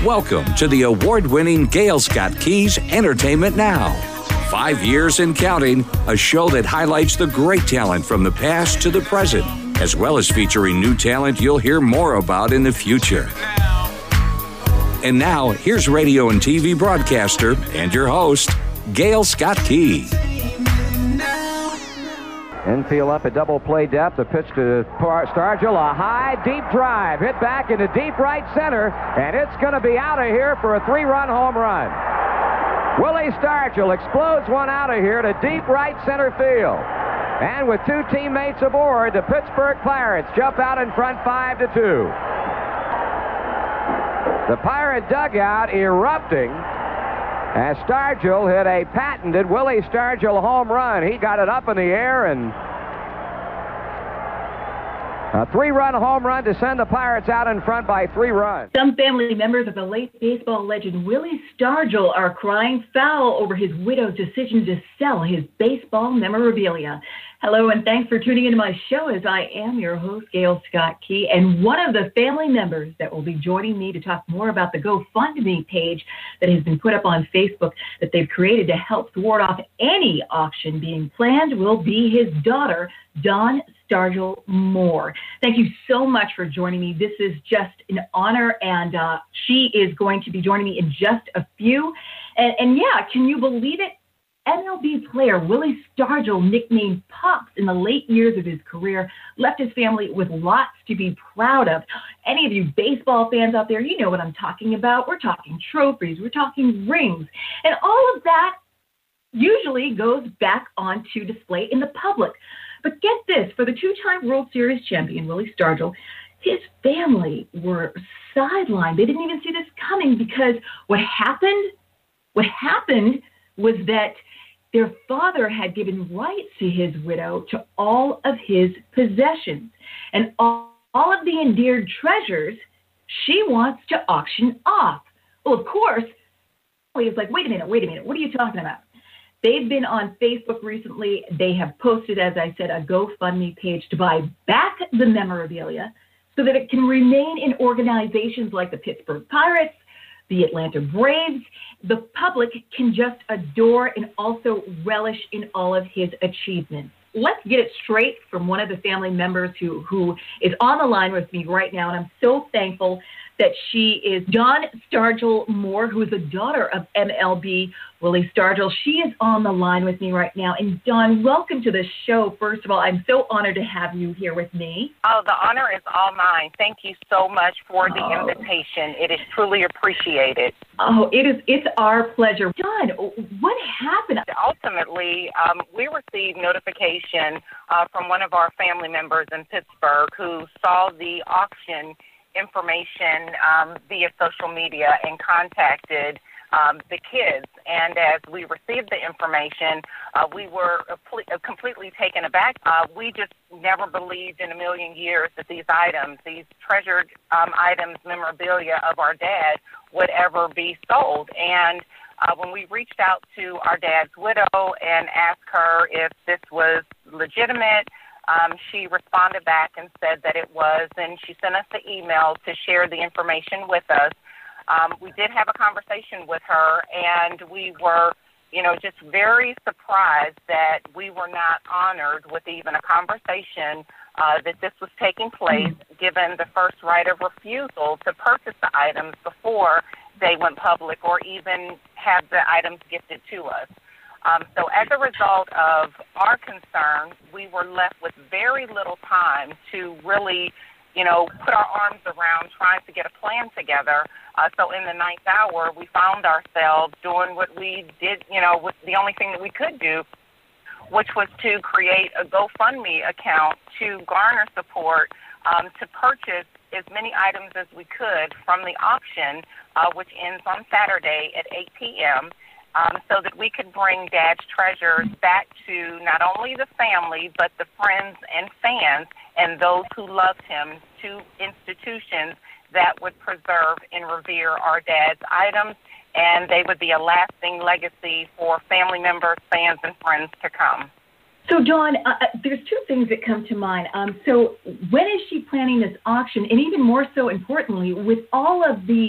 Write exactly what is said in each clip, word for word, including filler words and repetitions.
Welcome to the award-winning Gail Scott Keys Entertainment Now. Five years and counting, a show that highlights the great talent from the past to the present, as well as featuring new talent you'll hear more about in the future. And now, here's radio and T V broadcaster and your host, Gail Scott Key. Infield up at double play depth. A pitch to Stargell. A high, deep drive. Hit back into deep right center. And it's going to be out of here for a three-run home run. Willie Stargell explodes one out of here to deep right center field. And with two teammates aboard, the Pittsburgh Pirates jump out in front five to two. The Pirate dugout erupting as Stargell hit a patented Willie Stargell home run. He got it up in the air, and a three-run home run to send the Pirates out in front by three runs. Some family members of the late baseball legend Willie Stargell are crying foul over his widow's decision to sell his baseball memorabilia. Hello, and thanks for tuning into my show as I am your host, Gail Scott Key, and one of the family members that will be joining me to talk more about the GoFundMe page that has been put up on Facebook that they've created to help thwart off any auction being planned will be his daughter, Dawn Stargell Moore. Thank you so much for joining me. This is just an honor, and uh, she is going to be joining me in just a few. And, and yeah, can you believe it? M L B player Willie Stargell, nicknamed Pops in the late years of his career, left his family with lots to be proud of. Any of you baseball fans out there, you know what I'm talking about. We're talking trophies, we're talking rings, and all of that usually goes back onto display in the public. But get this, for the two-time World Series champion, Willie Stargell, his family were sidelined. They didn't even see this coming because what happened, what happened was that their father had given rights to his widow to all of his possessions. And all, all of the endeared treasures she wants to auction off. Well, of course, he's like, wait a minute, wait a minute, what are you talking about? They've been on Facebook recently. They have posted, as I said, a GoFundMe page to buy back the memorabilia so that it can remain in organizations like the Pittsburgh Pirates, the Atlanta Braves. The public can just adore and also relish in all of his achievements. Let's get it straight from one of the family members who, who is on the line with me right now, and I'm so thankful that she is Dawn Stargell Moore, who is the daughter of M L B Willie Stargell. She is on the line with me right now. And Dawn, welcome to the show. First of all, I'm so honored to have you here with me. Oh, the honor is all mine. Thank you so much for the oh. invitation. It is truly appreciated. Oh, it is. It's our pleasure. Dawn, what happened? Ultimately, um, we received notification uh, from one of our family members in Pittsburgh who saw the auction information um, via social media and contacted um, the kids. And as we received the information, uh, we were uh, ple- uh, completely taken aback. Uh, we just never believed in a million years that these items, these treasured um, items, memorabilia of our dad would ever be sold. And uh, when we reached out to our dad's widow and asked her if this was legitimate, Um, she responded back and said that it was, and she sent us the email to share the information with us. Um, we did have a conversation with her, and we were, you know, just very surprised that we were not honored with even a conversation uh, that this was taking place, mm-hmm. given the first right of refusal to purchase the items before they went public or even have the items gifted to us. Um, so as a result of our concern, we were left with very little time to really, you know, put our arms around trying to get a plan together. Uh, so in the ninth hour, we found ourselves doing what we did, you know, with the only thing that we could do, which was to create a GoFundMe account to garner support um, to purchase as many items as we could from the auction, uh, which ends on Saturday at eight p.m., Um, so that we could bring Dad's treasures back to not only the family, but the friends and fans and those who loved him, to institutions that would preserve and revere our dad's items, and they would be a lasting legacy for family members, fans, and friends to come. So, Dawn, uh, there's two things that come to mind. Um, so when is she planning this auction? And even more so importantly, with all of the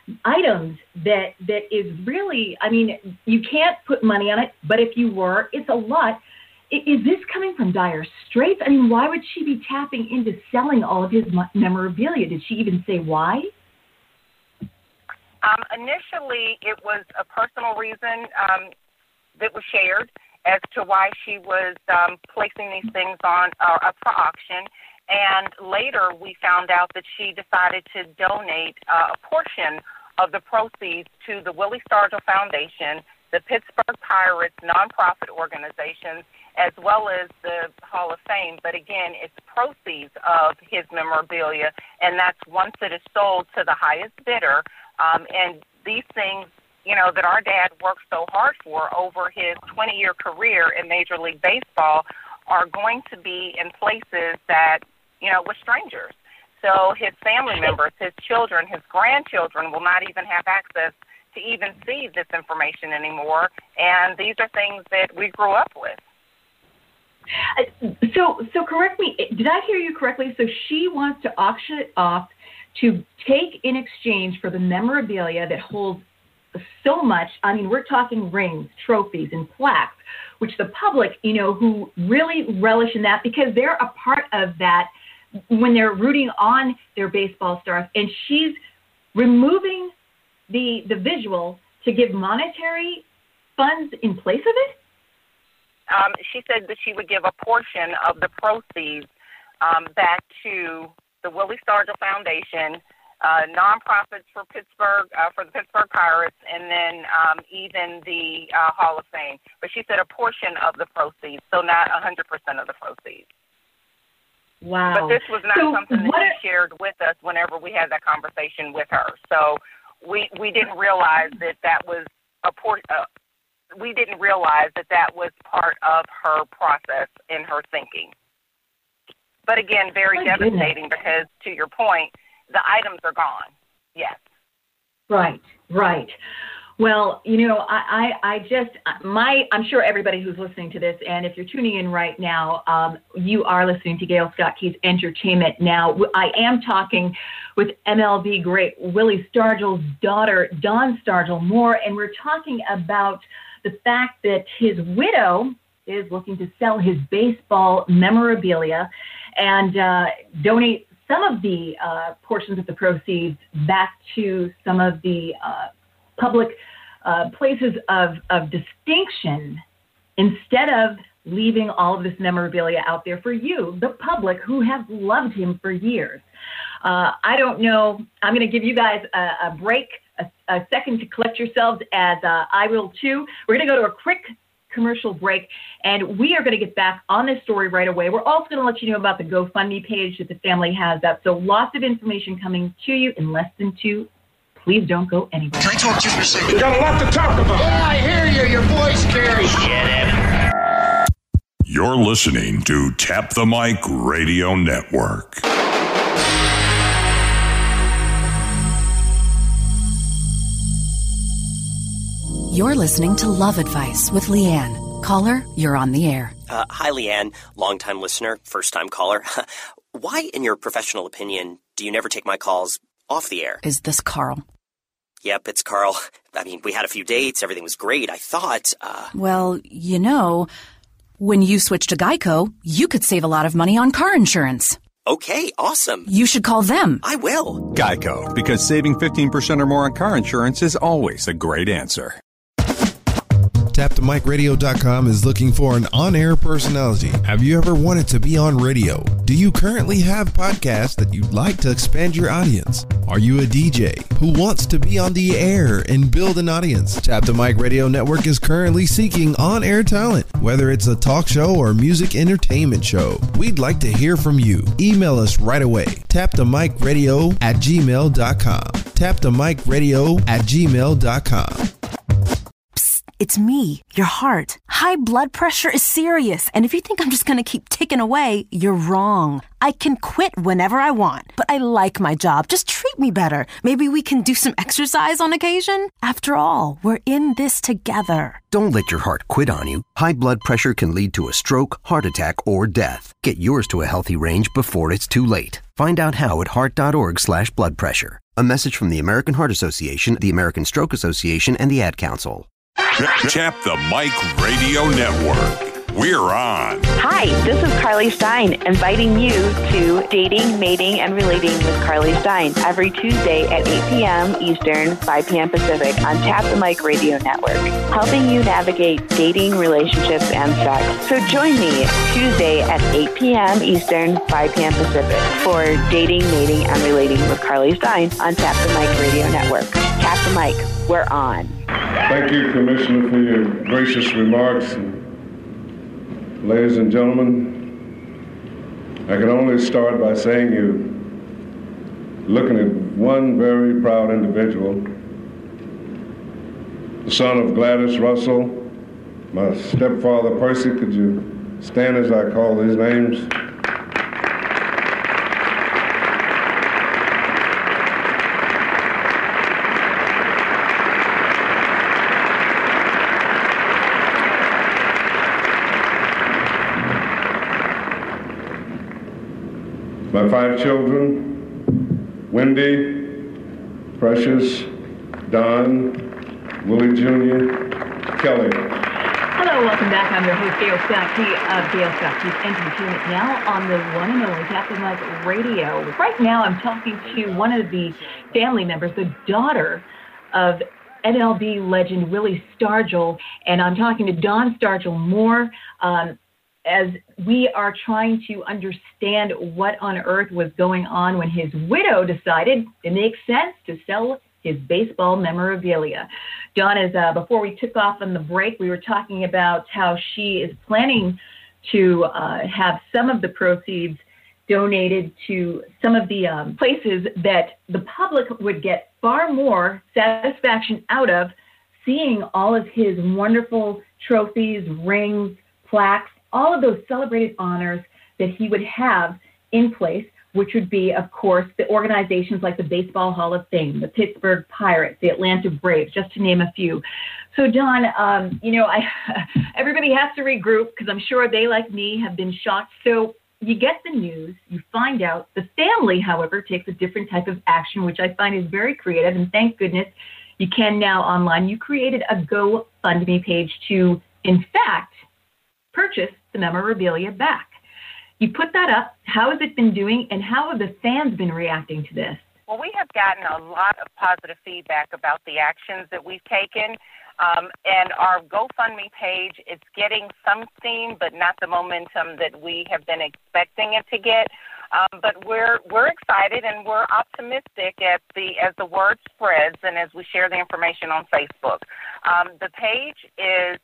items that that is really, I mean, you can't put money on it, but if you were, it's a lot. Is this coming from dire straits? I mean, why would she be tapping into selling all of his memorabilia? Did she even say why? Um, initially, it was a personal reason um, that was shared as to why she was um, placing these things on uh, up for auction. And later, we found out that she decided to donate uh, a portion of the proceeds to the Willie Stargell Foundation, the Pittsburgh Pirates nonprofit organizations, as well as the Hall of Fame. But again, it's proceeds of his memorabilia, and that's once it is sold to the highest bidder. Um, and these things, you know, that our dad worked so hard for over his twenty-year career in Major League Baseball are going to be in places that, you know, with strangers. So his family members, his children, his grandchildren will not even have access to even see this information anymore. And these are things that we grew up with. So, so correct me, did I hear you correctly? So she wants to auction it off to take in exchange for the memorabilia that holds so much. I mean, we're talking rings, trophies, and plaques, which the public, you know, who really relish in that because they're a part of that when they're rooting on their baseball stars. And she's removing the the visual to give monetary funds in place of it? Um, she said that she would give a portion of the proceeds um, back to the Willie Stargell Foundation, uh, nonprofits for Pittsburgh, uh, for the Pittsburgh Pirates, and then um, even the uh, Hall of Fame. But she said a portion of the proceeds, so not one hundred percent of the proceeds. Wow. But this was not so something that are... she shared with us whenever we had that conversation with her. So we we didn't realize that that was a portion. Uh, we didn't realize that that was part of her process in her thinking. But again, very My devastating goodness. because, to your point, the items are gone. Yes. Right, right. Well, you know, I, I, I just, my, I'm sure everybody who's listening to this, and if you're tuning in right now, um, you are listening to Gail Scott Key's Entertainment Now. I am talking with M L B great Willie Stargell's daughter, Dawn Stargell Moore, and we're talking about the fact that his widow is looking to sell his baseball memorabilia and uh, donate some of the uh, portions of the proceeds back to some of the uh, public uh, places of, of distinction instead of leaving all of this memorabilia out there for you, the public, who have loved him for years. Uh, I don't know. I'm going to give you guys a, a break, a, a second to collect yourselves, as uh, I will too. We're going to go to a quick commercial break, and we are going to get back on this story right away. We're also going to let you know about the GoFundMe page that the family has up. So lots of information coming to you in less than two. Please don't go anywhere. Can I talk to you for a second? We got a lot to talk about. Yeah, I hear you. Your voice carries. Get it. You're listening to Tap the Mic Radio Network. You're listening to Love Advice with Leanne. Caller, you're on the air. Uh, hi, Leanne. Longtime listener, first-time caller. Why, in your professional opinion, do you never take my calls off the air? Is this Carl? Yep, it's Carl. I mean, we had a few dates. Everything was great. I thought, uh... Well, you know, when you switch to Geico, you could save a lot of money on car insurance. Okay, awesome. You should call them. I will. Geico, because saving fifteen percent or more on car insurance is always a great answer. Tap the Mic Radio dot com is looking for an on-air personality. Have you ever wanted to be on radio? Do you currently have podcasts that you'd like to expand your audience? Are you a D J who wants to be on the air and build an audience? Tap the Mic Radio Network is currently seeking on-air talent, whether it's a talk show or music entertainment show. We'd like to hear from you. Email us right away. tap the mic radio at gmail dot com. tap the mic radio at gmail dot com. It's me, your heart. High blood pressure is serious, and if you think I'm just going to keep ticking away, you're wrong. I can quit whenever I want, but I like my job. Just treat me better. Maybe we can do some exercise on occasion? After all, we're in this together. Don't let your heart quit on you. High blood pressure can lead to a stroke, heart attack, or death. Get yours to a healthy range before it's too late. Find out how at heart dot org slash blood pressure. A message from the American Heart Association, the American Stroke Association, and the Ad Council. Tap the Mike Radio Network. We're on. Hi, this is Carly Stein, inviting you to Dating, Mating, and Relating with Carly Stein every Tuesday at eight p.m. Eastern, five p.m. Pacific on Tap the Mike Radio Network, helping you navigate dating, relationships, and sex. So join me Tuesday at eight p.m. Eastern, five p.m. Pacific for Dating, Mating, and Relating with Carly Stein on Tap the Mike Radio Network. Tap the Mike, we're on. Thank you, Commissioner, for your gracious remarks. Ladies and gentlemen, I can only start by saying you're looking at one very proud individual, the son of Gladys Russell, my stepfather Percy. Could you stand as I call these names? My five children, Wendy, Precious, Don, Willie Junior, Kelly. Hello, welcome back. I'm your host, Gail Scott Key of Gail Scott Key's Entertainment Now on the one and only Tap the Mike Radio. Right now, I'm talking to one of the family members, the daughter of M L B legend Willie Stargell, and I'm talking to Don Stargell Moore. Um, as we are trying to understand what on earth was going on when his widow decided it makes sense to sell his baseball memorabilia. Don, is, uh, before we took off on the break, we were talking about how she is planning to uh, have some of the proceeds donated to some of the um, places that the public would get far more satisfaction out of seeing all of his wonderful trophies, rings, plaques, all of those celebrated honors that he would have in place, which would be, of course, the organizations like the Baseball Hall of Fame, the Pittsburgh Pirates, the Atlanta Braves, just to name a few. So, Don, um, you know, I everybody has to regroup because I'm sure they, like me, have been shocked. So you get the news, you find out. The family, however, takes a different type of action, which I find is very creative, and thank goodness you can now online. You created a GoFundMe page to, in fact, purchase the memorabilia back. You put that up. How has it been doing, and how have the fans been reacting to this? Well, we have gotten a lot of positive feedback about the actions that we've taken. Um, and our GoFundMe page, it's getting some steam, but not the momentum that we have been expecting it to get. Um, but we're we're excited and we're optimistic as the as the word spreads and as we share the information on Facebook. Um, the page is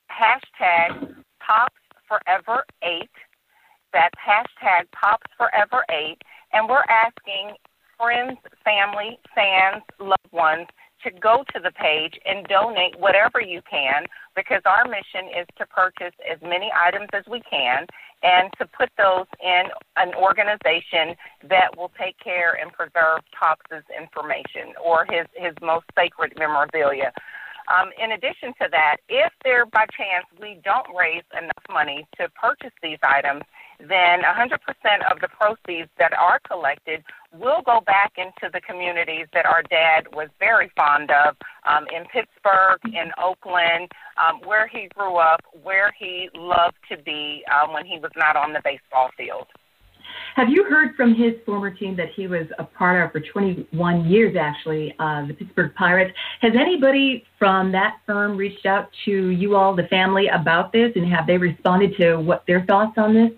hashtag Pops Forever eight. That's hashtag Pops Forever eight. And we're asking friends, family, fans, loved ones to go to the page and donate whatever you can, because our mission is to purchase as many items as we can and to put those in an organization that will take care and preserve Pops' information or his, his most sacred memorabilia. Um, in addition to that, if there by chance we don't raise enough money to purchase these items, then one hundred percent of the proceeds that are collected will go back into the communities that our dad was very fond of, um, in Pittsburgh, in Oakland, um, where he grew up, where he loved to be um, when he was not on the baseball field. Have you heard from his former team that he was a part of for twenty-one years, actually, uh, the Pittsburgh Pirates? Has anybody from that firm reached out to you all, the family, about this, and have they responded to what their thoughts on this?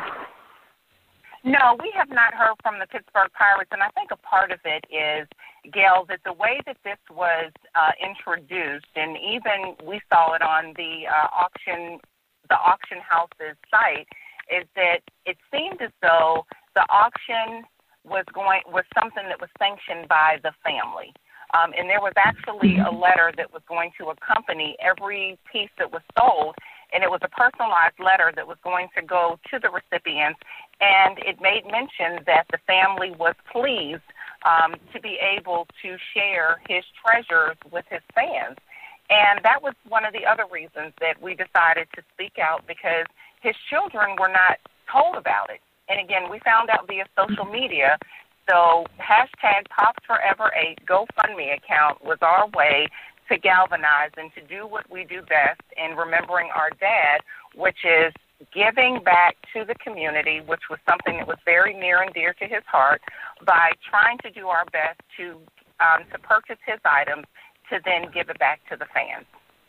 No, we have not heard from the Pittsburgh Pirates, and I think a part of it is, Gail, that the way that this was uh, introduced, and even we saw it on the uh, auction, the auction house's site, is that it seemed as though the auction was going was something that was sanctioned by the family. Um, and there was actually a letter that was going to accompany every piece that was sold, and it was a personalized letter that was going to go to the recipients, and it made mention that the family was pleased um, to be able to share his treasures with his fans. And that was one of the other reasons that we decided to speak out, because his children were not told about it. And again, we found out via social media So hashtag Pops Forever eight GoFundMe account was our way to galvanize and to do what we do best in remembering our dad, which is giving back to the community, which was something that was very near and dear to his heart, by trying to do our best to um, to purchase his items to then give it back to the fans.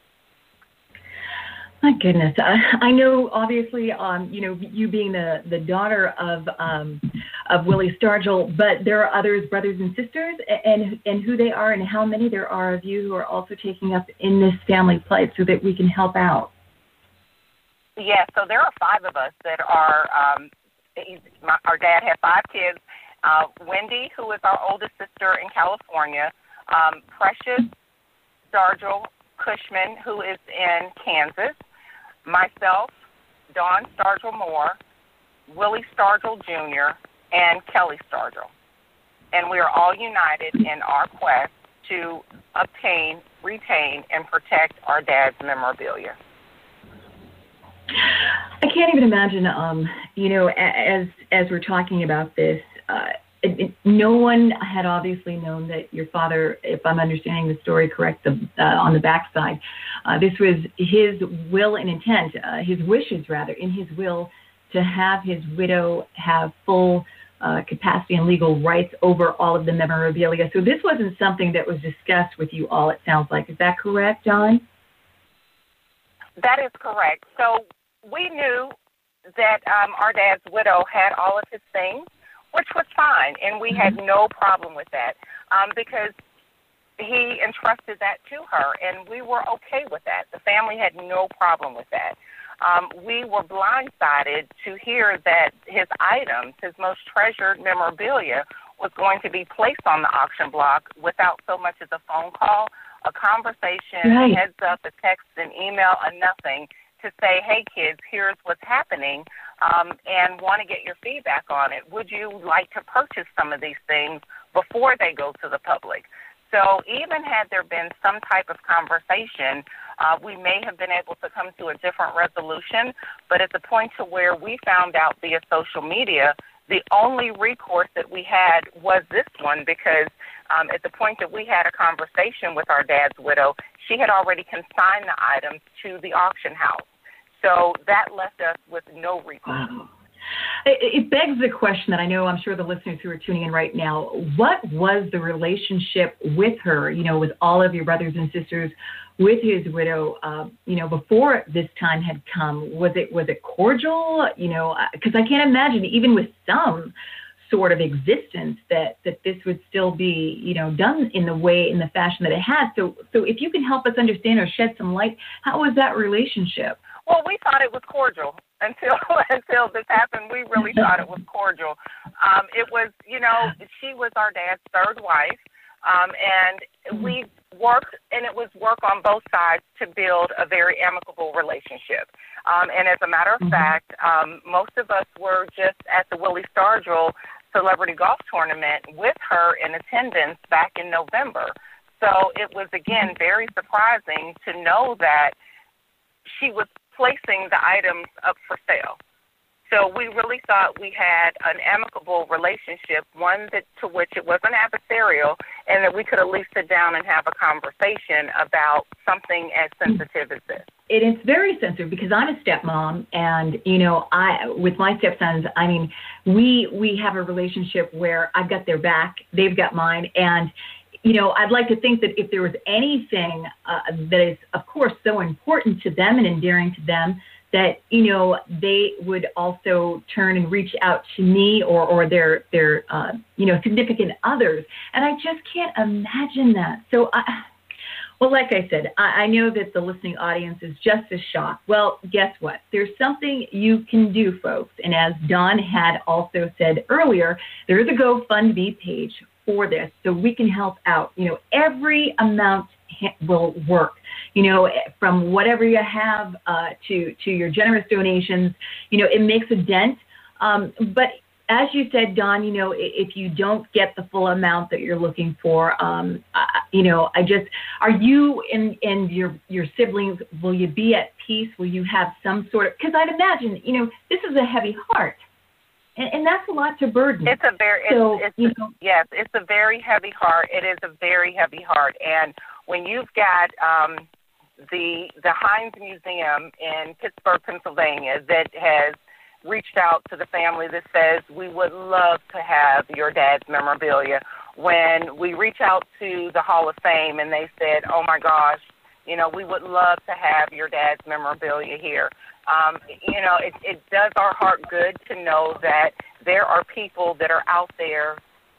My goodness. I, I know, obviously, um, you know, you being the, the daughter of um, of Willie Stargell, but there are others, brothers and sisters, and and who they are and how many there are of you who are also taking up in this family plight so that we can help out. Yeah, so there are five of us that are, um, he's, my, our dad had five kids. Uh, Wendy, who is our oldest sister in California, um, Precious Stargell Cushman, who is in Kansas, myself, Dawn Stargell Moore, Willie Stargell Junior, and Kelly Stargell. And we are all united in our quest to obtain, retain, and protect our dad's memorabilia. I can't even imagine, um, you know, as as we're talking about this, uh, it, it, no one had obviously known that your father, if I'm understanding the story correct, the, uh, on the backside, uh, this was his will and intent, uh, his wishes rather, in his will to have his widow have full uh, capacity and legal rights over all of the memorabilia. So this wasn't something that was discussed with you all, it sounds like. Is that correct, John? That is correct. So we knew that um, our dad's widow had all of his things, which was fine, and we had no problem with that um, because he entrusted that to her, and we were okay with that. The family had no problem with that. Um, we were blindsided to hear that his items, his most treasured memorabilia, was going to be placed on the auction block without so much as a phone call, a conversation, right. a heads up, a text, an email, a nothing to say, hey, kids, here's what's happening, um, and want to get your feedback on it. Would you like to purchase some of these things before they go to the public? So even had there been some type of conversation, uh, we may have been able to come to a different resolution, but at the point to where we found out via social media, the only recourse that we had was this one because um, at the point that we had a conversation with our dad's widow, she had already consigned the items to the auction house. So that left us with no recourse. Wow. It begs the question that I know I'm sure the listeners who are tuning in right now, what was the relationship with her, you know, with all of your brothers and sisters, with his widow, uh, you know, before this time had come? Was it was it cordial? You know, because I can't imagine even with some sort of existence that, that this would still be, you know, done in the way, in the fashion that it had. So, so if you can help us understand or shed some light, how was that relationship? Well, we thought it was cordial until until this happened. We really thought it was cordial. Um, it was, you know, she was our dad's third wife, um, and we worked, and it was work on both sides to build a very amicable relationship. Um, and as a matter of fact, um, most of us were just at the Willie Stargell Celebrity Golf Tournament with her in attendance back in November. So it was, again, very surprising to know that she was placing the items up for sale. So we really thought we had an amicable relationship, one that to which it wasn't adversarial, and that we could at least sit down and have a conversation about something as sensitive as this. It is very sensitive because I'm a stepmom, and you know, I with my stepsons, I mean, we we have a relationship where I've got their back, they've got mine, and you know, I'd like to think that if there was anything uh, that is, of course, so important to them and endearing to them, that, you know, they would also turn and reach out to me or, or their, their uh, you know, significant others. And I just can't imagine that. So, I, well, like I said, I, I know that the listening audience is just as shocked. Well, guess what? There's something you can do, folks. And as Don had also said earlier, there is a GoFundMe page for this, so we can help out. You know, every amount will work, you know, from whatever you have uh, to, to your generous donations. You know, it makes a dent. Um, but as you said, Don, you know, if you don't get the full amount that you're looking for, um, uh, you know, I just, are you and, and your, your siblings, will you be at peace? Will you have some sort of, because I'd imagine, you know, this is a heavy heart. And, and that's a lot to burden. It's a very, so, it's, it's you know, yes, it's a very heavy heart. It is a very heavy heart. And when you've got um, the the Heinz Museum in Pittsburgh, Pennsylvania, that has reached out to the family that says, we would love to have your dad's memorabilia. When we reach out to the Hall of Fame and they said, oh, my gosh, you know, we would love to have your dad's memorabilia here. Um, you know, it, it does our heart good to know that there are people that are out there,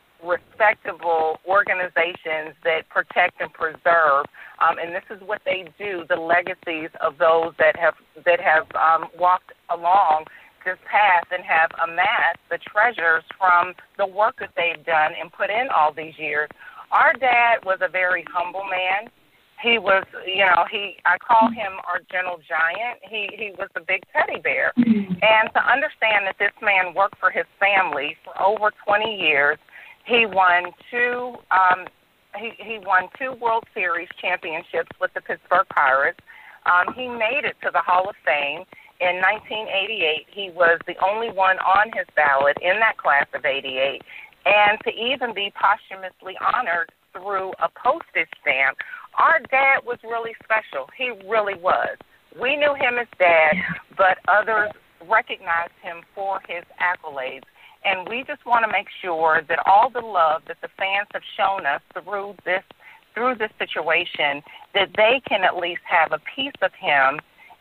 respectable organizations that protect and preserve, um, and this is what they do, the legacies of those that have, that have um, walked along this path and have amassed the treasures from the work that they've done and put in all these years. Our dad was a very humble man. He was, you know, he I call him our gentle giant. He he was a big teddy bear. And to understand that this man worked for his family for over twenty years, he won two um, he, he won two World Series championships with the Pittsburgh Pirates. Um, he made it to the Hall of Fame. In nineteen eighty-eight, he was the only one on his ballot in that class of eighty-eight. And to even be posthumously honored through a postage stamp, our dad was really special. He really was. We knew him as dad, but others recognized him for his accolades. And we just want to make sure that all the love that the fans have shown us through this through this situation, that they can at least have a piece of him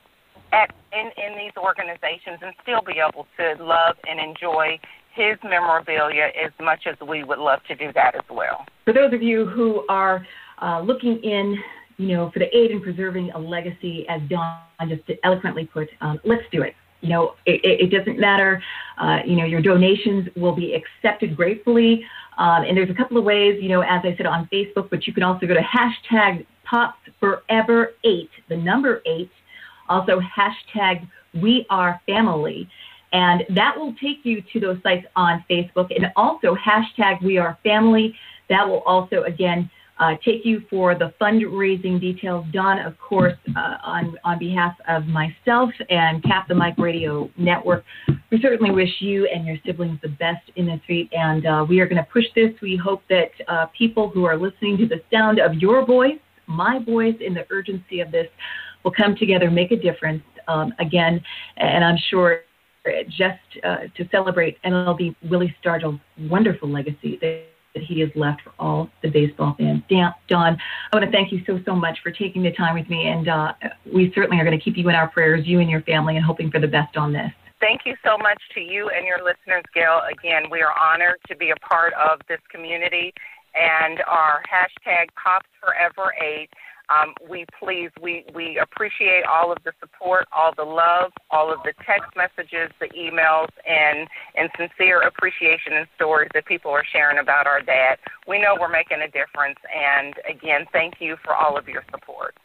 At, in, in these organizations and still be able to love and enjoy his memorabilia as much as we would love to do that as well. For those of you who are uh, looking in, you know, for the aid in preserving a legacy, as Don just eloquently put, um, let's do it. You know, it, it doesn't matter. Uh, you know, your donations will be accepted gratefully. Um, and there's a couple of ways, you know, as I said, on Facebook, but you can also go to hashtag Pops Forever eight, the number eight. Also, hashtag We Are Family. And that will take you to those sites on Facebook. And also, hashtag We Are Family. That will also, again, uh, take you for the fundraising details. Don, of course, uh, on, on behalf of myself and Tap the Mic Radio Network, we certainly wish you and your siblings the best in this feat. And uh, we are going to push this. We hope that uh, people who are listening to the sound of your voice, my voice, in the urgency of this, will come together, make a difference, um, again, and I'm sure just uh, to celebrate M L B Willie Stargell's wonderful legacy that, that he has left for all the baseball fans. Dan, Don, I want to thank you so, so much for taking the time with me, and uh, we certainly are going to keep you in our prayers, you and your family, and hoping for the best on this. Thank you so much to you and your listeners, Gail. Again, we are honored to be a part of this community, and our hashtag Pops Forever eight. Um, we please, we, we appreciate all of the support, all the love, all of the text messages, the emails, and, and sincere appreciation and stories that people are sharing about our dad. We know we're making a difference, and again, thank you for all of your support.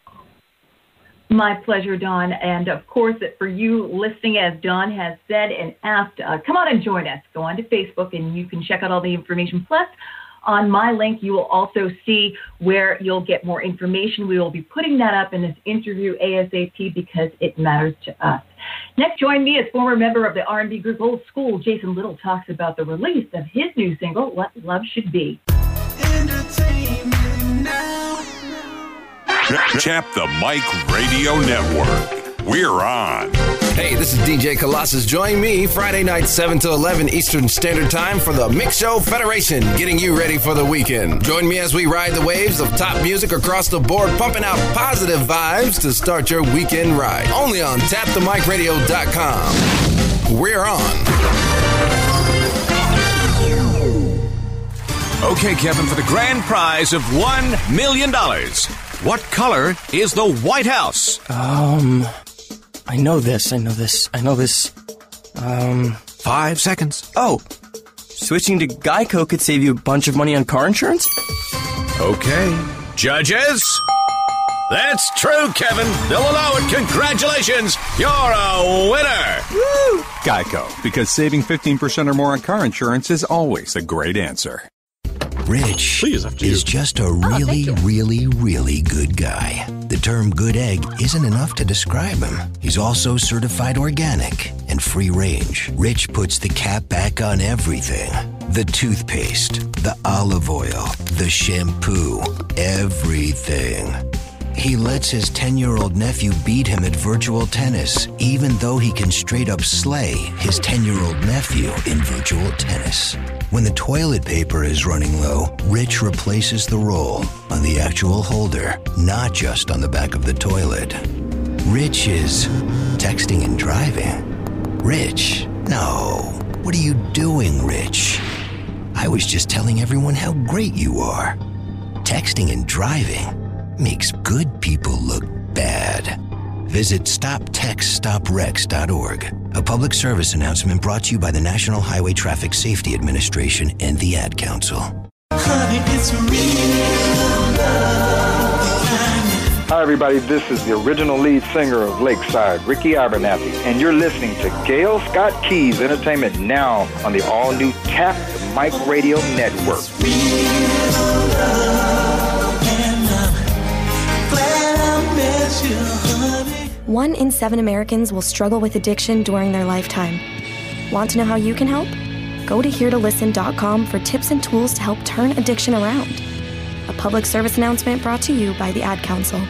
My pleasure, Don. And of course, for you listening, as Don has said and asked, uh, come on and join us. Go on to Facebook and you can check out all the information. Plus, on my link, you will also see where you'll get more information. We will be putting that up in this interview ASAP because it matters to us. Next, join me as former member of the R and B group Old School, Jason Little, talks about the release of his new single, What Love Should Be. Entertainment now. Tap the Mic Radio Network. We're on. Hey, this is D J Colossus. Join me Friday night, seven to eleven Eastern Standard Time for the Mix Show Federation, getting you ready for the weekend. Join me as we ride the waves of top music across the board, pumping out positive vibes to start your weekend ride. Only on tap the mic radio dot com. We're on. Okay, Kevin, for the grand prize of one million dollars, what color is the White House? Um... I know this, I know this, I know this. Um... Five seconds. Oh, switching to Geico could save you a bunch of money on car insurance? Okay. Judges? That's true, Kevin. They'll allow it. Congratulations. You're a winner. Woo! Geico, because saving fifteen percent or more on car insurance is always a great answer. Rich Please, after is you. just a really, really, really good guy. The term good egg isn't enough to describe him. He's also certified organic and free range. Rich puts the cap back on everything. The toothpaste, the olive oil, the shampoo, everything. He lets his ten-year-old nephew beat him at virtual tennis, even though he can straight up slay his ten-year-old nephew in virtual tennis. When the toilet paper is running low, Rich replaces the roll on the actual holder, not just on the back of the toilet. Rich is texting and driving. Rich? No. What are you doing, Rich? I was just telling everyone how great you are. Texting and driving makes good people look bad. Visit stop text stop wrecks dot org. A public service announcement brought to you by the National Highway Traffic Safety Administration and the Ad Council. Honey, it's real love. Hi, everybody. This is the original lead singer of Lakeside, Ricky Abernathy, and you're listening to Gail Scott Keys Entertainment Now on the all-new Tap the Mic Radio Network. One in seven Americans will struggle with addiction during their lifetime. Want to know how you can help? Go to here to listen dot com for tips and tools to help turn addiction around. A public service announcement brought to you by the Ad Council.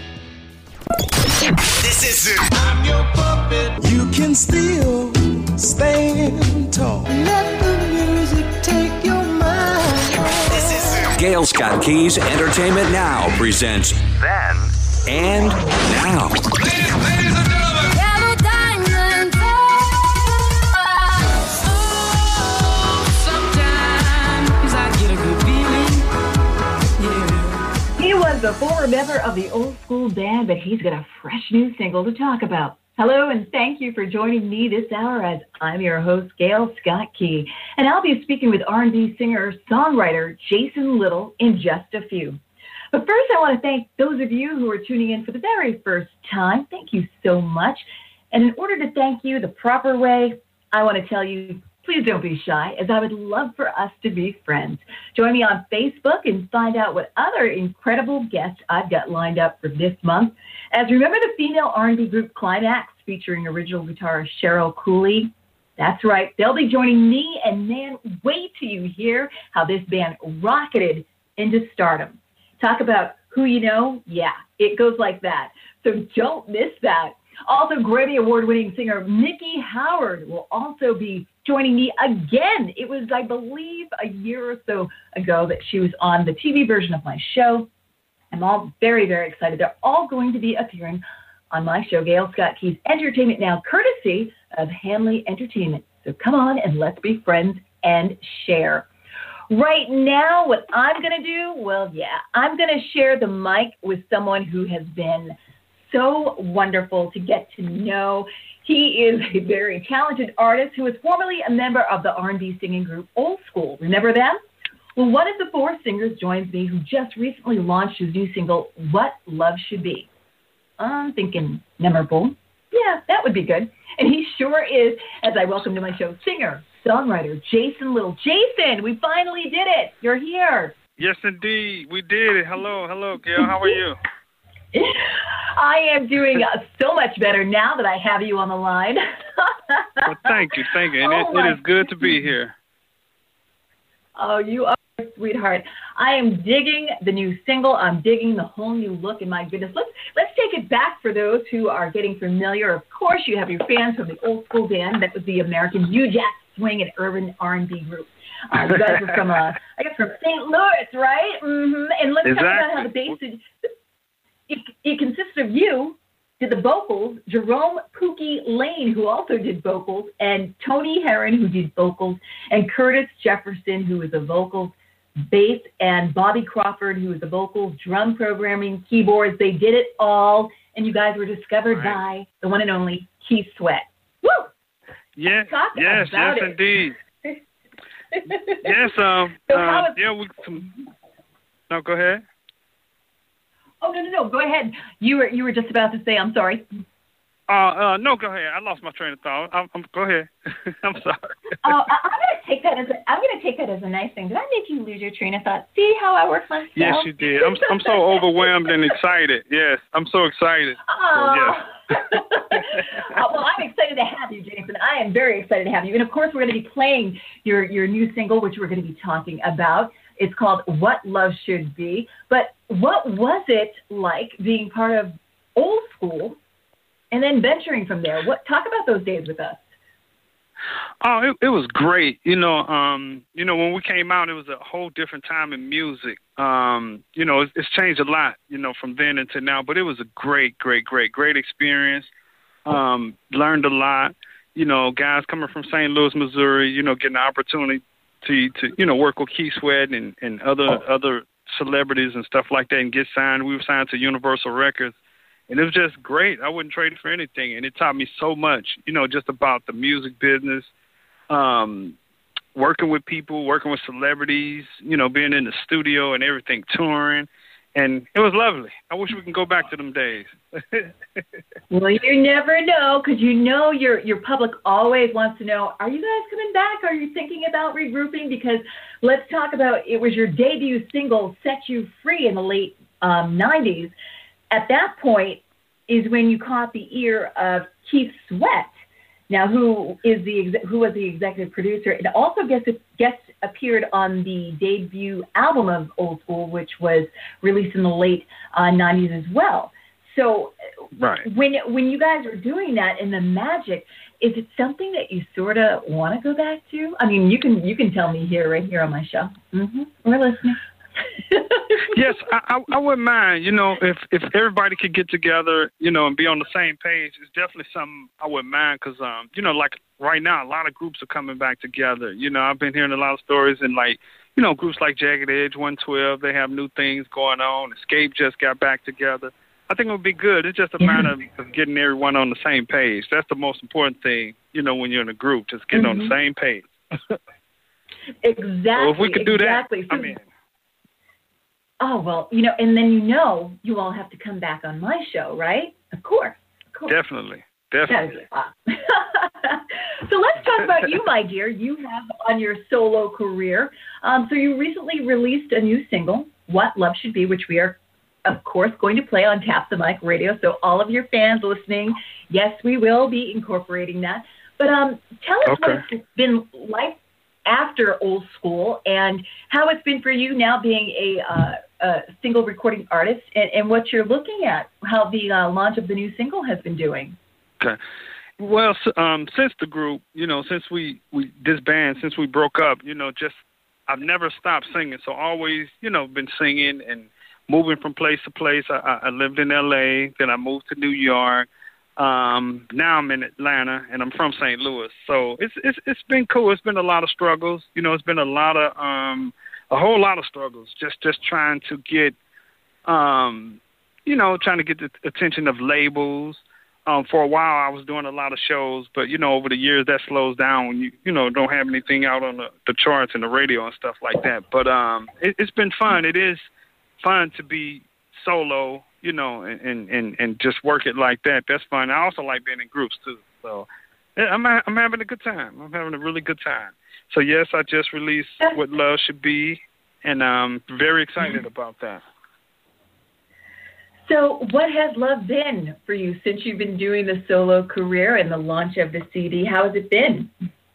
This is it. I'm your puppet. You can still stand tall. Let the music take your mind. This is it. Gail Scott Keys Entertainment Now presents Then and Now. Ladies, ladies and gentlemen. Yellow diamonds. Oh, sometimes I get a good feeling. Yeah. He was a former member of the Old School Band, but he's got a fresh new single to talk about. Hello, and thank you for joining me this hour as I'm your host, Gail Scott Key, and I'll be speaking with R and B singer-songwriter Jason Little in just a few. But first, I want to thank those of you who are tuning in for the very first time. Thank you so much. And in order to thank you the proper way, I want to tell you, please don't be shy, as I would love for us to be friends. Join me on Facebook and find out what other incredible guests I've got lined up for this month. As remember the female R and B group Climax, featuring original guitarist Cheryl Cooley? That's right, they'll be joining me, and man, wait till you hear how this band rocketed into stardom. Talk about who you know? Yeah, it goes like that. So don't miss that. Also, Grammy Award-winning singer Miki Howard will also be joining me again. It was, I believe, a year or so ago that she was on the T V version of my show. I'm all very, very excited. They're all going to be appearing on my show, Gail Scott Keys Entertainment Now, courtesy of Hamley Entertainment. So come on and let's be friends and share. Right now, what I'm going to do, well, yeah, I'm going to share the mic with someone who has been so wonderful to get to know. He is a very talented artist who was formerly a member of the R and B singing group Old School. Remember them? Well, one of the four singers joins me who just recently launched his new single, What Love Should Be. I'm thinking memorable. Yeah, that would be good. And he sure is, as I welcome to my show, singer, songwriter Jason Little. Jason, we finally did it. You're here. Yes, indeed. We did it. Hello, hello, Gail. How are you? I am doing uh, so much better now that I have you on the line. Well, thank you, thank you. And oh it, it is good to be here. Oh, you are a sweetheart. I am digging the new single. I'm digging the whole new look. And my goodness, let's let's take it back for those who are getting familiar. Of course, you have your fans from the Old School Band. That was the American New Jack Swing and Urban R and B group. Uh, you guys are from, uh, I guess, from Saint Louis, right? Mm-hmm. And let's exactly. talk about how the bass, it, it consists of you, did the vocals, Jerome Pookie Lane, who also did vocals, and Tony Herron, who did vocals, and Curtis Jefferson, who was the vocals, bass, and Bobby Crawford, who was the vocals, drum programming, keyboards. They did it all, and you guys were discovered right. by the one and only Keith Sweat. Woo! Yes, Talk yes, yes, it. indeed. yes, um, so uh, yeah, we. Some, no, go ahead. Oh no, no, no. Go ahead. You were you were just about to say. I'm sorry. Uh, uh, no, go ahead. I lost my train of thought. I'm, I'm, go ahead. I'm sorry. Oh, I, I'm gonna take that as a, I'm gonna take that as a nice thing. Did I make you lose your train of thought? See how I work myself? Yes, you did. I'm I'm so overwhelmed and excited. Yes, I'm so excited. Oh. So, yes. uh, well, I'm excited to have you, Jason. I am very excited to have you. And of course, we're going to be playing your your new single, which we're going to be talking about. It's called "What Love Should Be." But what was it like being part of Old School? And then venturing from there. What talk about those days with us? Oh, it, it was great. You know, um, you know, when we came out, it was a whole different time in music. Um, you know, it's, it's changed a lot, you know, from then until now. But it was a great, great, great, great experience. Um, learned a lot. You know, guys coming from Saint Louis, Missouri, you know, getting the opportunity to, to you know, work with Keith Sweat and, and other other celebrities and stuff like that and get signed. We were signed to Universal Records. And it was just great. I wouldn't trade it for anything. And it taught me so much, you know, just about the music business, um, working with people, working with celebrities, you know, being in the studio and everything, touring. And it was lovely. I wish we could go back to them days. Well, you never know, because you know your your public always wants to know, are you guys coming back? Are you thinking about regrouping? Because let's talk about, it was your debut single, Set You Free, in the late um, nineties. At that point is when you caught the ear of Keith Sweat, now who is the who was the executive producer, and also guest guest appeared on the debut album of Old School, which was released in the late uh, nineties as well. So, right. when when you guys are doing that and the magic, is it something that you sort of want to go back to? I mean, you can you can tell me here right here on my show. Mm-hmm. We're listening. Yes, I, I, I wouldn't mind, you know, if, if everybody could get together, you know, and be on the same page. It's definitely something I wouldn't mind because, um, you know, like right now, a lot of groups are coming back together. You know, I've been hearing a lot of stories and, like, you know, groups like Jagged Edge, one twelve, they have new things going on. Escape just got back together. I think it would be good. It's just a matter of, of getting everyone on the same page. That's the most important thing, you know, when you're in a group, just getting mm-hmm. on the same page. Exactly. So if we could do exactly. that, I mean. Oh, well, you know, and then you know you all have to come back on my show, right? Of course. Of course. Definitely. Definitely. So let's talk about you, my dear. You have on your solo career. Um, so you recently released a new single, What Love Should Be, which we are, of course, going to play on Tap the Mic Radio. So all of your fans listening, yes, we will be incorporating that. But um, tell us okay. what it's been like after Old School and how it's been for you now being a, uh, a single recording artist and, and what you're looking at, how the uh, launch of the new single has been doing. Okay. Well, um, since the group, you know, since we, we, this band, since we broke up, you know, just, I've never stopped singing. So always, you know, been singing and moving from place to place. I, I lived in L A, then I moved to New York. Um, now I'm in Atlanta, and I'm from Saint Louis. So it's it's it's been cool. It's been a lot of struggles. You know, it's been a lot of um, a whole lot of struggles. Just just trying to get, um, you know, trying to get the attention of labels. Um, for a while, I was doing a lot of shows, but you know, over the years that slows down when you you know don't have anything out on the, the charts and the radio and stuff like that. But um, it, it's been fun. It is fun to be solo. You know, and, and, and just work it like that. That's fun. I also like being in groups, too. So yeah, I'm I'm having a good time. I'm having a really good time. So, yes, I just released What Love Should Be, and I'm very excited about that. So what has love been for you since you've been doing the solo career and the launch of the C D? How has it been?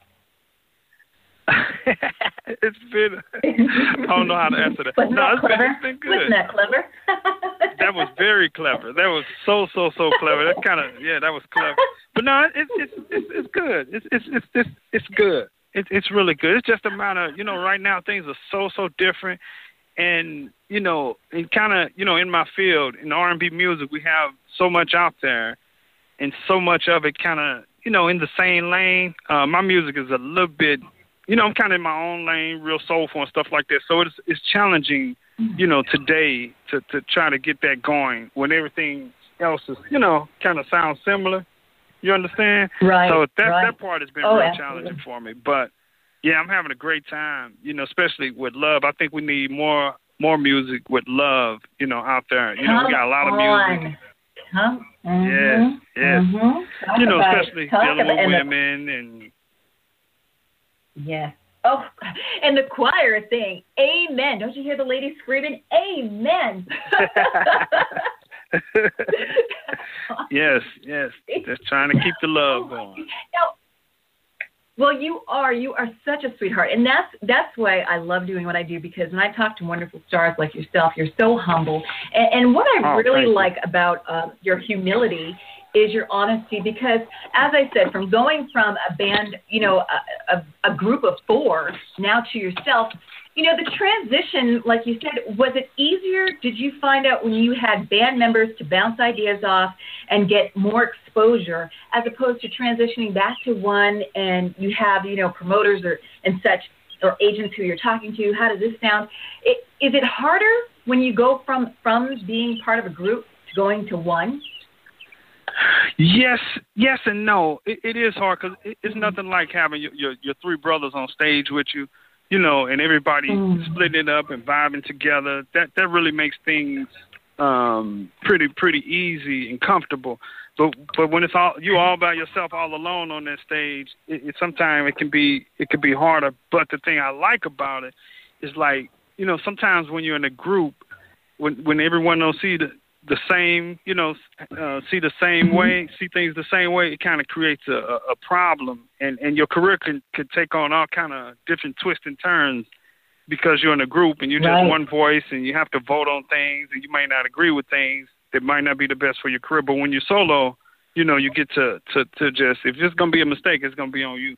It's been, I don't know how to answer that. Wasn't no, that it's clever? Been, it's been good. Wasn't that clever? That was very clever. That was so, so, so clever. That kind of, yeah, that was clever. But no, it's it's it's, it's good. It's it's it's it's, it's good. It's it's really good. It's just a matter of, you know, right now things are so, so different. And, you know, and kind of, you know, in my field, in R and B music, we have so much out there and so much of it kind of, you know, in the same lane. Uh, my music is a little bit, you know, I'm kind of in my own lane, real soulful and stuff like that. So it's it's challenging, you know, today to, to try to get that going when everything else is, you know, kind of sounds similar. You understand? Right. So that right. that part has been oh, real absolutely. challenging for me. But yeah, I'm having a great time, you know, especially with love. I think we need more more music with love, you know, out there. You know, Come we got a lot of on. music. huh? Mm-hmm. Yes, yes. Mm-hmm. You know, about especially it. Talk dealing about- with and the- women and Yeah. Oh, and the choir is saying, amen. Don't you hear the ladies screaming, amen? yes, yes. Just trying to keep the love going. Now, well, you are. You are such a sweetheart. And that's that's why I love doing what I do, because when I talk to wonderful stars like yourself, you're so humble. And, and what I Oh, really thank you. like about um, your humility is your honesty, because, as I said, from going from a band, you know, a, a, a group of four, now to yourself, you know, the transition, like you said, was it easier? Did you find out when you had band members to bounce ideas off and get more exposure, as opposed to transitioning back to one and you have, you know, promoters or and such, or agents who you're talking to? How does this sound? It, is it harder when you go from, from being part of a group to going to one? Yes, yes, and no. It, it is hard because it, it's nothing like having your, your your three brothers on stage with you, you know, and everybody Mm. splitting it up and vibing together. That that really makes things um, pretty pretty easy and comfortable. But but when it's all you all by yourself, all alone on that stage, it, it sometimes it can be it can be harder. But the thing I like about it is, like, you know, sometimes when you're in a group, when when everyone don't see the the same, you know, uh, see the same Mm-hmm. way, see things the same way, it kind of creates a, a, a problem. And, and your career can could take on all kind of different twists and turns because you're in a group and you're just Right. one voice and you have to vote on things and you might not agree with things that might not be the best for your career. But when you're solo, you know, you get to, to, to just, if it's going to be a mistake, it's going to be on you.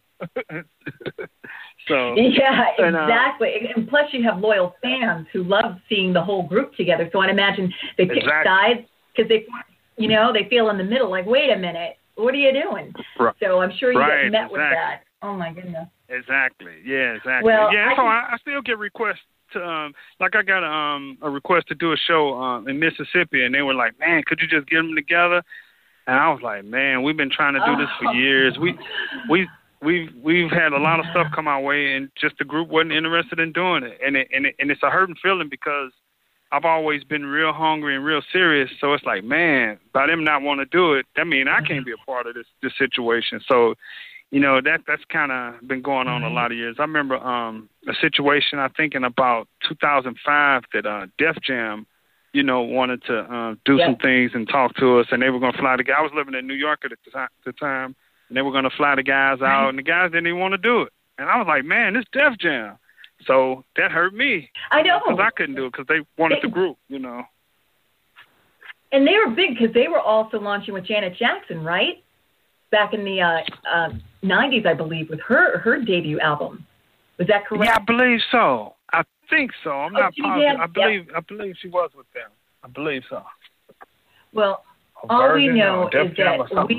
So Yeah, and, uh, exactly. And plus, you have loyal fans who love seeing the whole group together. So I'd imagine they pick Exactly. sides because they, you know, they feel in the middle, like, wait a minute, what are you doing? Right. So I'm sure you Right, get met with exactly. that. Oh my goodness. Exactly. Yeah, exactly. Well, yeah, I so can- I, I still get requests to, um, like I got a, um, a request to do a show um, in Mississippi, and they were like, man, could you just get them together? And I was like, man, we've been trying to do this for Oh. years. We, we, we've we've had a lot of stuff come our way, and just the group wasn't interested in doing it. And it, and it, and it's a hurting feeling because I've always been real hungry and real serious. So it's like, man, by them not want to do it, that means I can't be a part of this this situation. So, you know, that that's kind of been going on a lot of years. I remember um, a situation, I think in about two thousand five, that uh, Def Jam, you know, wanted to uh, do Yeah. some things and talk to us, and they were going to fly the guys. I was living in New York at the, ti- the time, and they were going to fly the guys out, and the guys didn't even want to do it. And I was like, man, this Def Jam. So that hurt me. I know. Because I couldn't do it because they wanted the group, you know. And they were big because they were also launching with Janet Jackson, right? Back in the uh, uh, nineties, I believe, with her her debut album. Was that correct? Yeah, I believe so. I think so. I'm Oh, not she positive. did? I believe I believe she was with them. I believe so. Well, A all we Virgin know or Def is Jam or that something.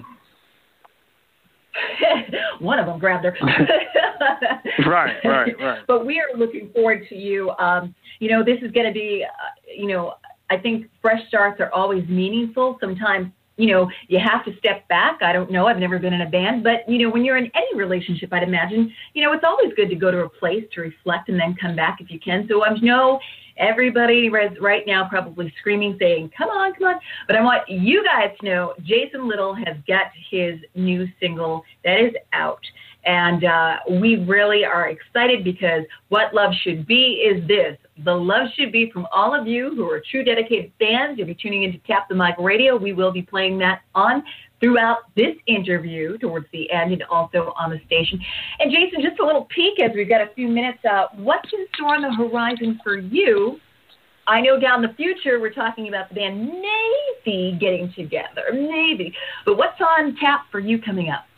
we one of them grabbed her. Right, right, right. But we are looking forward to you. Um, you know, this is going to be, uh, you know, I think fresh starts are always meaningful. Sometimes, you know, you have to step back. I don't know. I've never been in a band. But, you know, when you're in any relationship, I'd imagine, you know, it's always good to go to a place to reflect and then come back if you can. So I know everybody right now probably screaming, saying, come on, come on. But I want you guys to know Jason Little has got his new single that is out. And uh, we really are excited because what love should be is this. The love should be from all of you who are true dedicated fans. You'll be tuning into Tap the Mic Radio. We will be playing that on throughout this interview towards the end and also on the station. And Jason, just a little peek as we've got a few minutes. Uh, what's in store on the horizon for you? I know down the future we're talking about the band maybe getting together, maybe. But what's on tap for you coming up?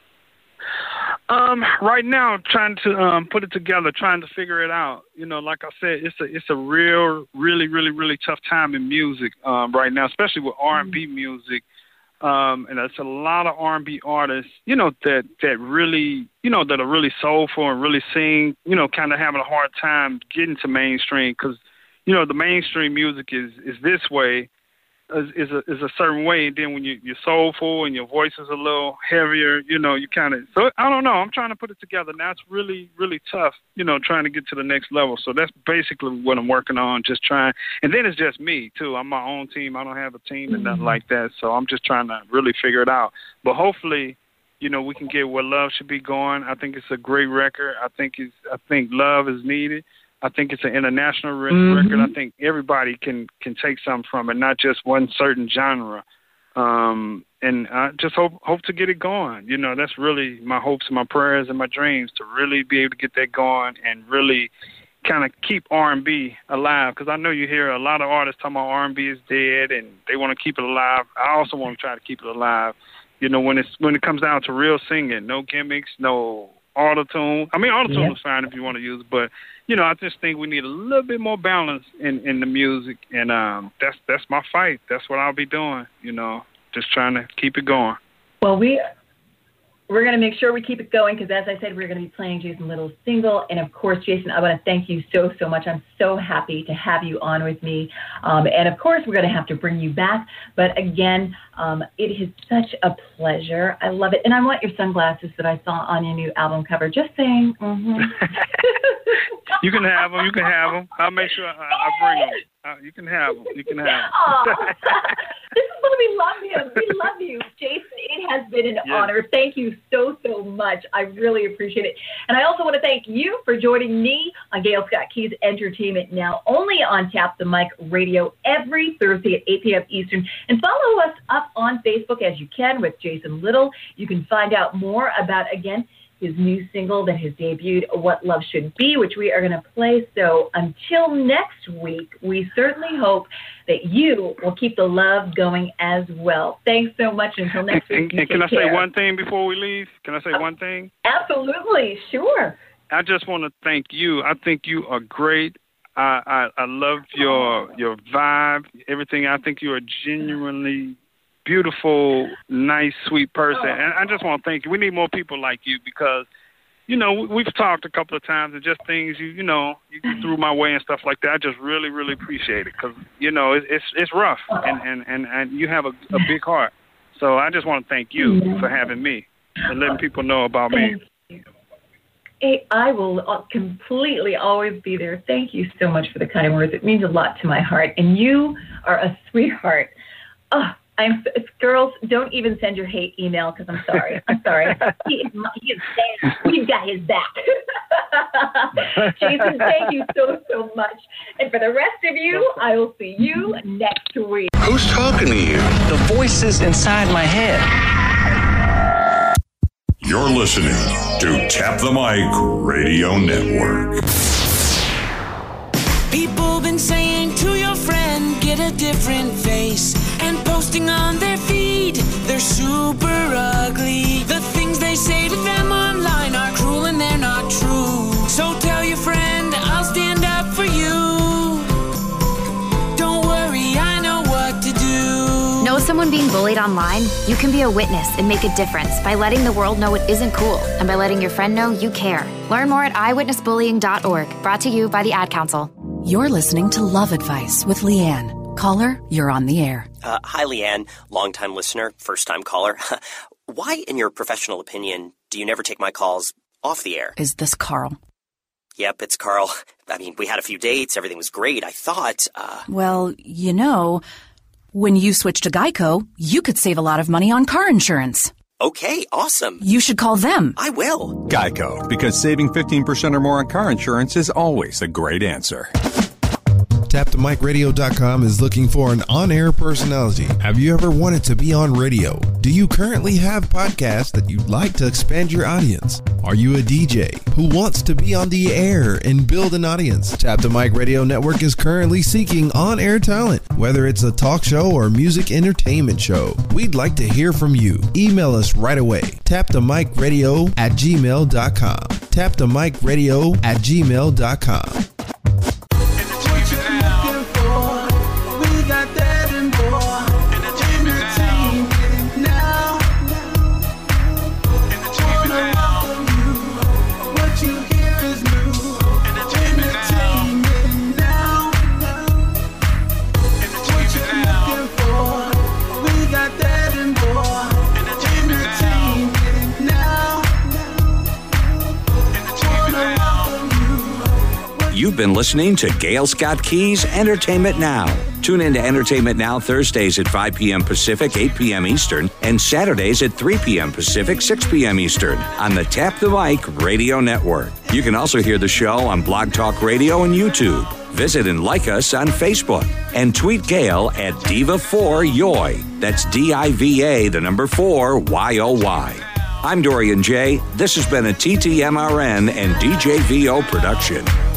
Um, right now, trying to um, put it together, trying to figure it out. You know, like I said, it's a it's a real, really, really, really tough time in music um, right now, especially with R and B music. Um, and there's a lot of R and B artists, you know, that that really, you know, that are really soulful and really sing. You know, kind of having a hard time getting to mainstream because, you know, the mainstream music is is this way. is, is a is a certain way, and then when you you're soulful and your voice is a little heavier, you know, you kind of. So I don't know. I'm trying to put it together. Now it's really really tough, you know, trying to get to the next level. So that's basically what I'm working on. Just trying, and then it's just me too. I'm my own team. I don't have a team and nothing like that. So I'm just trying to really figure it out. But hopefully, you know, we can get where love should be going. I think it's a great record. I think it's I think love is needed. I think it's an international re- mm-hmm. record. I think everybody can, can take something from it, not just one certain genre. Um, and I just hope hope to get it going. You know, that's really my hopes and my prayers and my dreams, to really be able to get that going and really kind of keep R and B alive. Because I know you hear a lot of artists talking about R and B is dead and they want to keep it alive. I also want to try to keep it alive. You know, when it's when it comes down to real singing, no gimmicks, no auto-tune. I mean, auto-tune yep. is fine if you want to use it, but, you know, I just think we need a little bit more balance in, in the music, and um, that's that's my fight. That's what I'll be doing, you know, just trying to keep it going. Well, we, we're going to make sure we keep it going because, as I said, we're going to be playing Jason Little's single, and, of course, Jason, I want to thank you so, so much. I'm so happy to have you on with me, um, and, of course, we're going to have to bring you back, but, again, Um, it is such a pleasure. I love it. And I want your sunglasses that I saw on your new album cover. Just saying. Mm-hmm. You can have them. You can have them. I'll make sure I, I bring them. Uh, you can have them. You can have them. Oh, this is why we love you. We love you. Jason, it has been an yes. honor. Thank you so, so much. I really appreciate it. And I also want to thank you for joining me on Gail Scott Keys Entertainment Now, only on Tap the Mic Radio every Thursday at eight p.m. Eastern. And follow us up on Facebook as you can with Jason Little. You can find out more about, again, his new single that has debuted, What Love Should Be, which we are going to play. So until next week, we certainly hope that you will keep the love going as well. Thanks so much. Until next week. And, and can I care. say one thing before we leave? Can I say uh, one thing? Absolutely. Sure. I just want to thank you. I think you are great. I, I, I love your your vibe, everything. I think you are genuinely beautiful, nice, sweet person. And I just want to thank you. We need more people like you because, you know, we've talked a couple of times and just things you, you know, you threw my way and stuff like that. I just really, really appreciate it because, you know, it, it's it's rough and, and, and, and you have a, a big heart. So I just want to thank you for having me and letting people know about me. I will completely always be there. Thank you so much for the kind words. It means a lot to my heart. And you are a sweetheart. Oh, I'm, girls, don't even send your hate email because I'm sorry. I'm sorry. He is, he is saying we've got his back. Jason, thank you so, so much. And for the rest of you, I will see you next week. Who's talking to you? The voices inside my head. You're listening to Tap the Mic Radio Network. People been saying to your friend, get a different face, and posting on their feed, they're super ugly. The things they say to them online are cruel and they're not true. So tell your friend, I'll stand up for you. Don't worry, I know what to do. Know someone being bullied online? You can be a witness and make a difference by letting the world know it isn't cool and by letting your friend know you care. Learn more at i witness bullying dot org. Brought to you by the Ad Council. You're listening to Love Advice with Leanne. Caller, you're on the air. Uh, hi, Leanne. Longtime listener, first-time caller. Why, in your professional opinion, do you never take my calls off the air? Is this Carl? Yep, it's Carl. I mean, we had a few dates. Everything was great. I thought, uh... Well, you know, when you switch to Geico, you could save a lot of money on car insurance. Okay, awesome. You should call them. I will. Geico, because saving fifteen percent or more on car insurance is always a great answer. Tap the mic radio dot com is looking for an on-air personality. Have you ever wanted to be on radio? Do you currently have podcasts that you'd like to expand your audience? Are you a D J who wants to be on the air and build an audience? Tap the Mic Radio Network is currently seeking on-air talent, whether it's a talk show or music entertainment show. We'd like to hear from you. Email us right away. tap the mic radio at gmail dot com. tap the mic radio at gmail dot com. been listening to Gail Scott Key's Entertainment Now. Tune in to Entertainment Now Thursdays at five p.m. Pacific, eight p.m. Eastern, and Saturdays at three p.m. Pacific, six p.m. Eastern on the Tap the Mic Radio Network. You can also hear the show on Blog Talk Radio and YouTube. Visit and like us on Facebook and tweet Gail at Diva four Yoy. That's D I V A, the number four, Y O Y. I'm Dorian J. This has been a T T M R N and D J V O production.